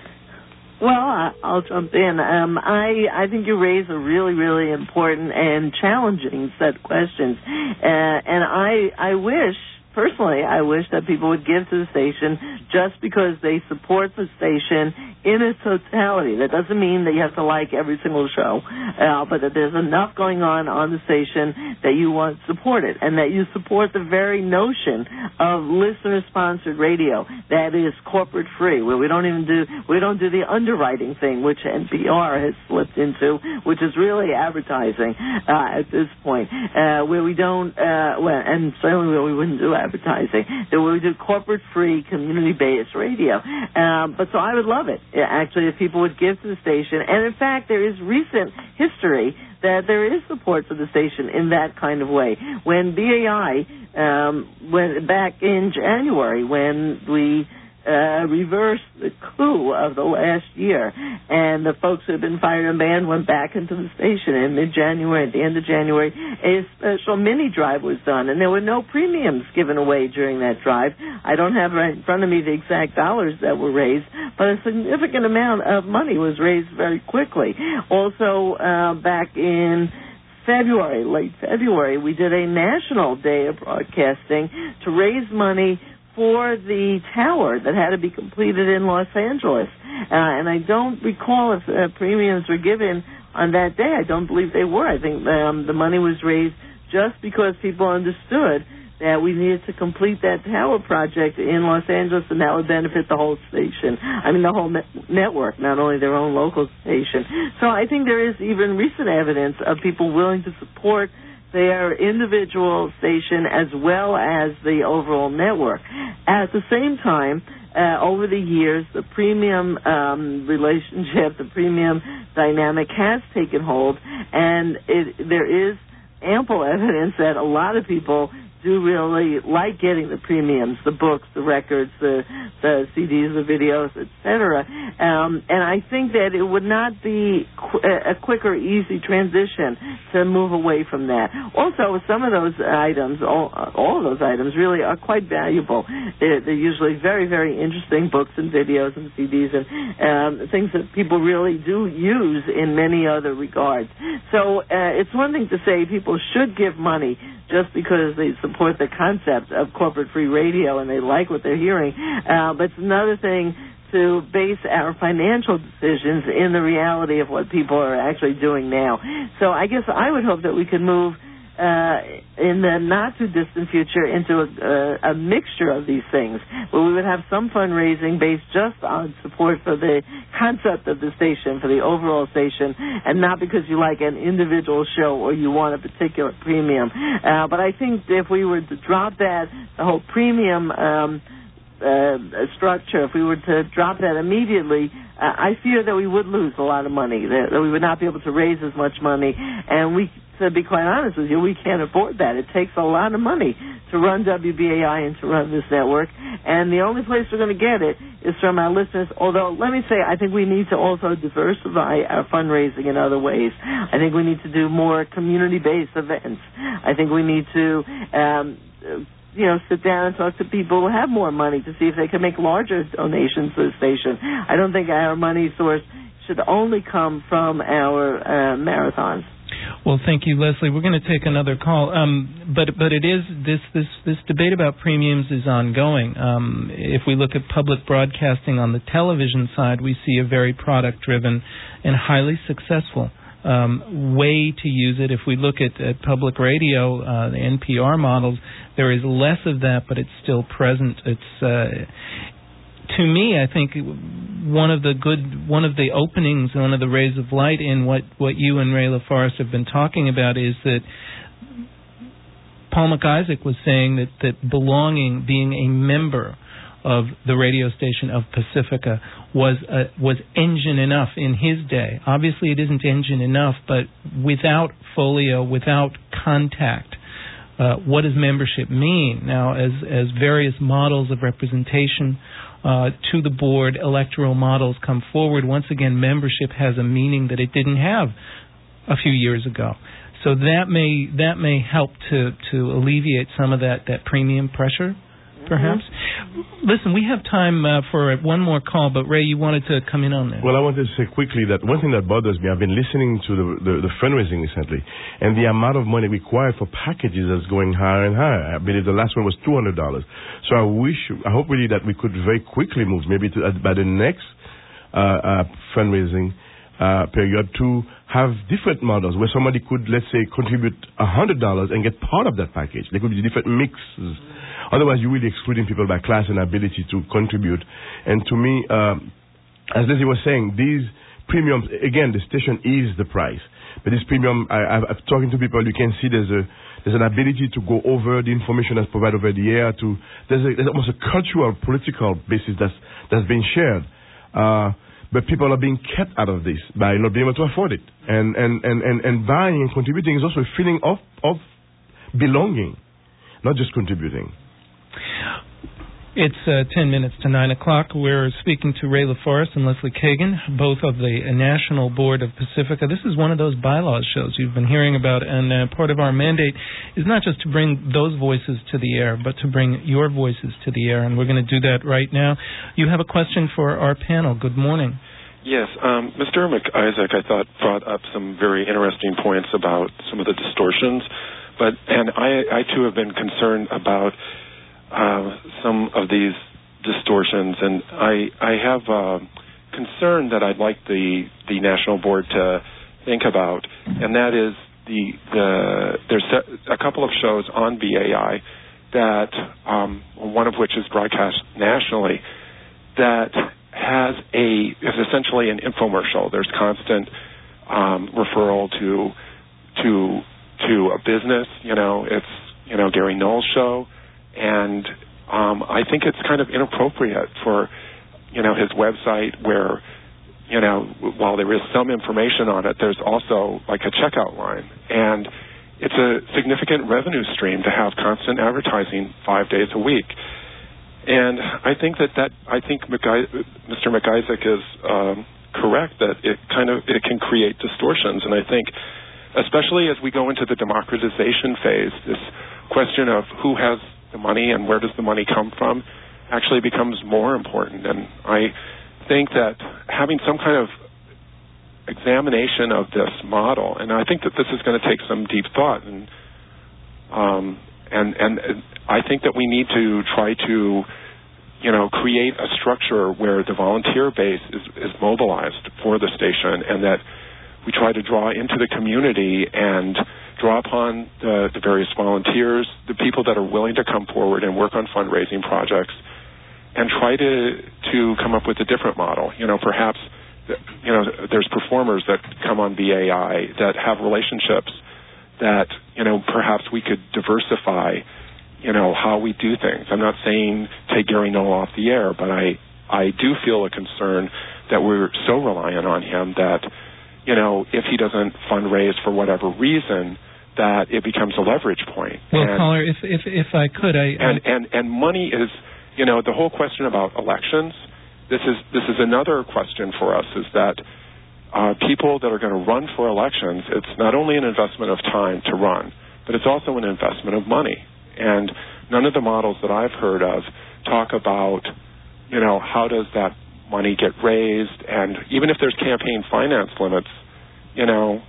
Well, I'll jump in. Um, I I think you raise a really, really important and challenging set of questions, uh, and I I wish. Personally, I wish that people would give to the station just because they support the station in its totality. That doesn't mean that you have to like every single show, uh, but that there's enough going on on the station that you want to support it, and that you support the very notion of listener-sponsored radio that is corporate-free, where we don't even do we don't do the underwriting thing, which N P R has slipped into, which is really advertising uh, at this point, uh, where we don't, uh, well, and certainly where we wouldn't do advertising, that we do corporate-free, community-based radio. Um, but so I would love it, actually, if people would give to the station. And, in fact, there is recent history that there is support for the station in that kind of way. When B A I, um, when, back in January, when we uh, reversed the coup of the last year, and the folks who had been fired and banned went back into the station in mid-January, at the end of January, a special mini drive was done, and there were no premiums given away during that drive. I don't have right in front of me the exact dollars that were raised, but a significant amount of money was raised very quickly. Also, uh, back in February, late February, we did a national day of broadcasting to raise money for the tower that had to be completed in Los Angeles. Uh, and I don't recall if uh, premiums were given on that day. I don't believe they were. I think um, the money was raised just because people understood that we needed to complete that tower project in Los Angeles, and that would benefit the whole station. I mean, the whole ne- network, not only their own local station. So I think there is even recent evidence of people willing to support their individual station as well as the overall network. At the same time, uh, over the years, the premium um, relationship, the premium dynamic has taken hold, and it, there is ample evidence that a lot of people do really like getting the premiums, the books, the records, the, the C Ds, the videos, et cetera. Um, and I think that it would not be qu- a quick or easy transition to move away from that. Also, some of those items, all, all of those items really are quite valuable. They're, they're usually very, very interesting books and videos and C Ds and um, things that people really do use in many other regards. So uh, it's one thing to say people should give money just because they support the concept of corporate-free radio and they like what they're hearing. Uh, but it's another thing to base our financial decisions in the reality of what people are actually doing now. So I guess I would hope that we could move uh, in the not-too-distant future into a, a, a mixture of these things, where we would have some fundraising based just on support for the concept of the station, for the overall station, and not because you like an individual show or you want a particular premium. Uh, but I think if we were to drop that, the whole premium um, uh, structure, if we were to drop that immediately, uh, I fear that we would lose a lot of money, that, that we would not be able to raise as much money, and we to be quite honest with you, we can't afford that. It takes a lot of money to run W B A I and to run this network, and the only place we're going to get it is from our listeners, although let me say I think we need to also diversify our fundraising in other ways. I think we need to do more community-based events. I think we need to um, you know, sit down and talk to people who have more money to see if they can make larger donations to the station. I don't think our money source should only come from our uh, marathons. Well, thank you, Leslie. We're going to take another call, um, but but it is this this this debate about premiums is ongoing. Um, if we look at public broadcasting on the television side, we see a very product-driven and highly successful um, way to use it. If we look at, at public radio, uh, the N P R models, there is less of that, but it's still present. It's uh, to me, I think one of the good, one of the openings, one of the rays of light in what, what you and Ray LaForest have been talking about is that Paul McIsaac was saying that, that belonging, being a member of the radio station of Pacifica was uh, was engine enough in his day. Obviously, it isn't engine enough, but without folio, without contact, uh, what does membership mean? Now, as as various models of representation Uh, to the board, electoral models come forward. Once again, membership has a meaning that it didn't have a few years ago. So that may that may help to, to alleviate some of that, that premium pressure, perhaps. Mm-hmm. Listen, we have time uh, for one more call, but Ray, you wanted to come in on that. Well, I wanted to say quickly that one thing that bothers me, I've been listening to the, the, the fundraising recently, and the amount of money required for packages is going higher and higher. I believe the last one was two hundred dollars. So I wish, I hope really that we could very quickly move, maybe to, uh, by the next uh, uh, fundraising uh, period, to have different models where somebody could, let's say, contribute one hundred dollars and get part of that package. There could be different mixes. Otherwise, you're really excluding people by class and ability to contribute. And to me, um, as Leslie was saying, these premiums, again, the station is the price. But this premium, I, I've, I'm talking to people, you can see there's a there's an ability to go over the information that's provided over the air. To there's, a, there's almost a cultural, political basis that's that's being shared. Uh, but people are being kept out of this by not being able to afford it. And and, and, and, and buying and contributing is also a feeling of, of belonging, not just contributing. It's uh, ten minutes to nine o'clock. We're speaking to Ray LaForest and Leslie Kagan, both of the uh, National Board of Pacifica. This is one of those bylaws shows you've been hearing about, and uh, part of our mandate is not just to bring those voices to the air, but to bring your voices to the air, and we're going to do that right now. You have a question for our panel. Good morning. Yes, um, Mister McIsaac, I thought, brought up some very interesting points about some of the distortions, but and I, I too have been concerned about Uh, some of these distortions, and I I have uh, concern that I'd like the the national board to think about, and that is the the there's a couple of shows on B A I that um, one of which is broadcast nationally that has a is essentially an infomercial. There's constant um, referral to to to a business. You know, it's you know Gary Null's show. And um, I think it's kind of inappropriate for, you know, his website where, you know, while there is some information on it, there's also like a checkout line. And it's a significant revenue stream to have constant advertising five days a week. And I think that, that I think McI- Mister McIsaac is um, correct that it kind of it can create distortions. And I think, especially as we go into the democratization phase, this question of who has the money and where does the money come from actually becomes more important. And I think that having some kind of examination of this model, and I think that this is going to take some deep thought, and um, and and I think that we need to try to, you know, create a structure where the volunteer base is, is mobilized for the station, and that we try to draw into the community and draw upon the, the various volunteers, the people that are willing to come forward and work on fundraising projects, and try to to come up with a different model. You know, perhaps, you know, there's performers that come on B A I that have relationships that, you know, perhaps we could diversify, you know, how we do things. I'm not saying take Gary Null off the air, but I, I do feel a concern that we're so reliant on him that, you know, if he doesn't fundraise for whatever reason, that it becomes a leverage point. Well, and, caller, if if if I could, I, I and, and and money is, you know, the whole question about elections. This is this is another question for us. Is that uh, people that are going to run for elections? It's not only an investment of time to run, but it's also an investment of money. And none of the models that I've heard of talk about, you know, how does that money get raised? And even if there's campaign finance limits, you know,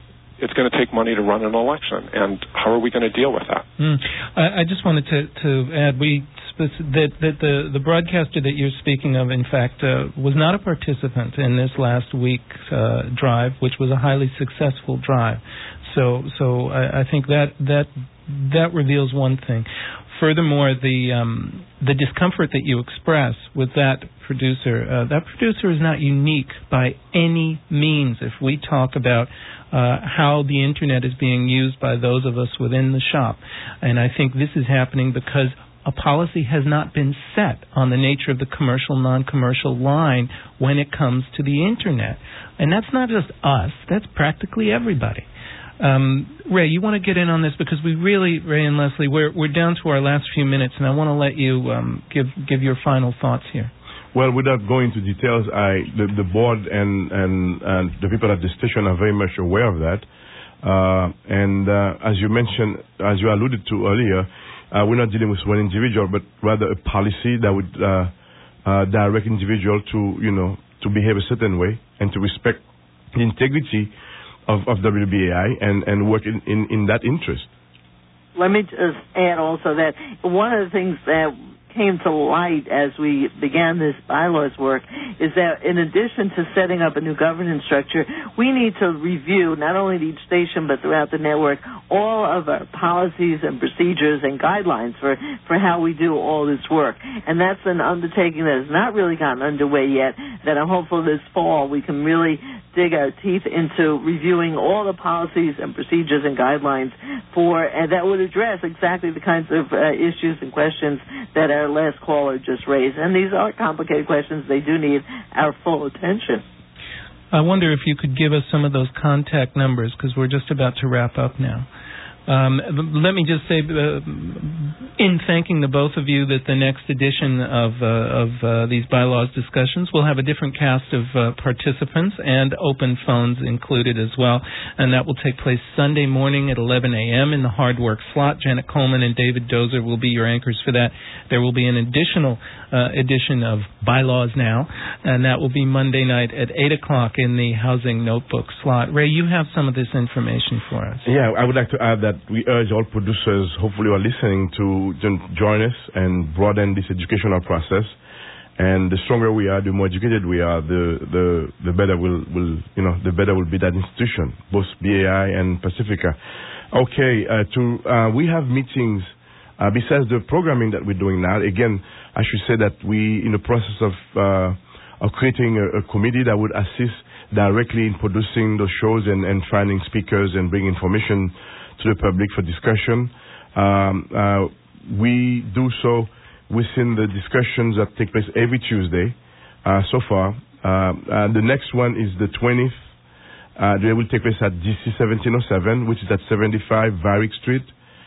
it's going to take money to run an election, and how are we going to deal with that? Mm. I, I just wanted to, to add, we that, that the, the broadcaster that you're speaking of, in fact, uh, was not a participant in this last week's uh, drive, which was a highly successful drive. So, so I, I think that that that reveals one thing. Furthermore, the um, the discomfort that you express with that producer, uh, that producer is not unique by any means. If we talk about uh, how the Internet is being used by those of us within the shop, and I think this is happening because a policy has not been set on the nature of the commercial, non-commercial line when it comes to the Internet. And that's not just us, that's practically everybody. Um, Ray, you want to get in on this because we really, Ray and Leslie, we're we're down to our last few minutes, and I want to let you um, give give your final thoughts here. Well, without going into details, I the, the board and, and and the people at the station are very much aware of that. Uh, and uh, as you mentioned, as you alluded to earlier, uh, we're not dealing with one individual, but rather a policy that would uh, uh, direct individual to you know to behave a certain way and to respect the integrity of, of W B A I and, and work in, in, in that interest. Let me just add also that one of the things that came to light as we began this bylaws work is that in addition to setting up a new governance structure, we need to review, not only at each station but throughout the network, all of our policies and procedures and guidelines for, for how we do all this work. And that's an undertaking that has not really gotten underway yet, that I'm hopeful this fall we can really dig our teeth into reviewing all the policies and procedures and guidelines for, and that would address exactly the kinds of uh, issues and questions that our last caller just raised. And these are complicated questions. They do need our full attention. I wonder if you could give us some of those contact numbers, because we're just about to wrap up now. Um, let me just say, uh, in thanking the both of you, that the next edition of uh, of uh, these bylaws discussions will have a different cast of uh, participants and open phones included as well, and that will take place Sunday morning at eleven a.m. in the Hard Work slot. Janet Coleman and David Dozer will be your anchors for that. There will be an additional uh, edition of Bylaws Now, and that will be Monday night at eight o'clock in the Housing Notebook slot. Ray, you have some of this information for us. Yeah, I would like to add that we urge all producers, hopefully who are listening, to join us and broaden this educational process. And the stronger we are, the more educated we are, the the, the better will will you know the better will be that institution, both B A I and Pacifica. Okay, uh, to uh, we have meetings uh, besides the programming that we're doing now. Again, I should say that we in the process of uh, of creating a, a committee that would assist directly in producing those shows and, and finding speakers and bring information to the public for discussion. Um, uh, we do so within the discussions that take place every Tuesday uh, so far. Uh, uh, the next one is the twentieth. Uh, they will take place at D C seventeen oh seven, which is at seventy-five Varick Street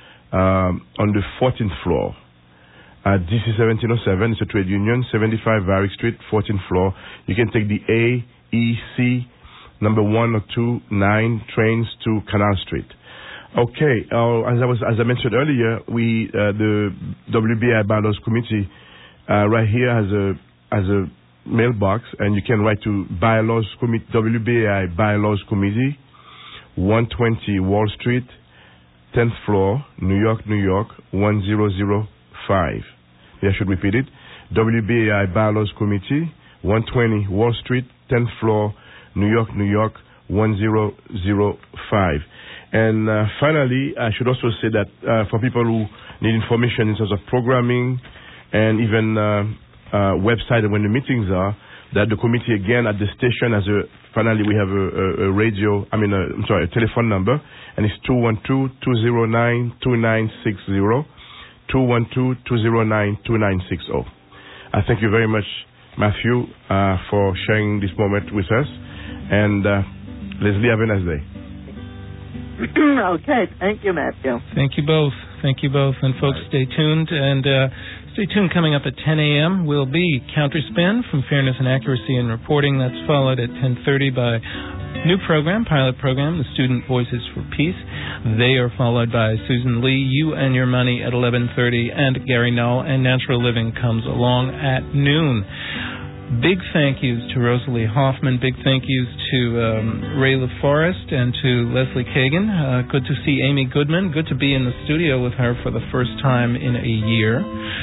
um, on the fourteenth floor. Uh, D C seventeen oh seven is a trade union, seventy-five Varick Street, fourteenth floor. You can take the A, E, C, number one or two, nine trains to Canal Street. Okay, uh, as I was, as I mentioned earlier, we uh, the W B A I Bylaws Committee uh, right here has a has a mailbox, and you can write to Bylaws Committee, W B A I Bylaws Committee, one twenty Wall Street, tenth floor, New York, New York, one zero zero five. Yeah, I should repeat it. W B A I Bylaws Committee, one twenty Wall Street, tenth floor, New York, New York, one zero zero five. And uh, finally, I should also say that uh, for people who need information in terms of programming and even uh, uh, website and when the meetings are, that the committee again at the station has a, finally we have a, a, a radio, I mean, a, I'm sorry, a telephone number, and it's two one two, two zero nine, two nine six zero, two one two, two zero nine, two nine six zero. I thank you very much, Matthew, uh, for sharing this moment with us. And uh, Leslie, have a nice day. Okay, thank you, Matthew. Thank you both. Thank you both. And folks, stay tuned. And uh, stay tuned. Coming up at ten a.m. will be Counterspin from Fairness and Accuracy in Reporting. That's followed at ten thirty by new program, pilot program, the Student Voices for Peace. They are followed by Susan Lee, You and Your Money at eleven thirty, and Gary Null, and Natural Living comes along at noon. Big thank yous to Rosalie Hoffman. Big thank yous to um, Ray LaForest and to Leslie Kagan. Uh, good to see Amy Goodman. Good to be in the studio with her for the first time in a year.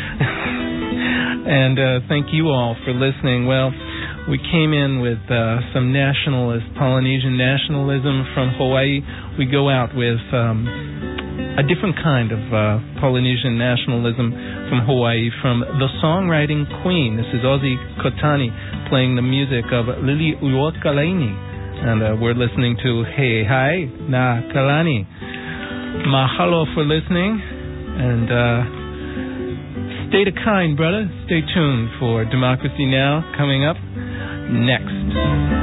And uh, thank you all for listening. Well, we came in with uh, some nationalist, Polynesian nationalism from Hawaii. We go out with um, a different kind of uh, Polynesian nationalism from Hawaii, from the songwriting queen. This is Ozzy Kotani playing the music of Lili Uokalani. And uh, we're listening to He Hai Na Kalani. Mahalo for listening. And uh, stay to kind, brother. Stay tuned for Democracy Now! Coming up next.